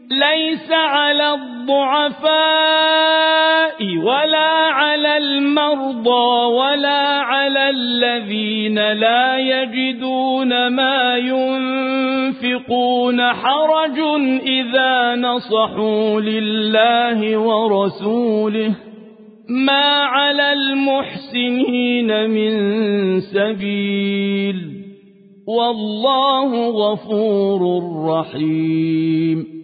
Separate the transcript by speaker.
Speaker 1: ليس على الضعفاء ولا على المرضى ولا على الذين لا يجدون ما ينفقون حرج إذا نصحوا لله ورسوله ما على المحسنين من سبيل والله غفور رحيم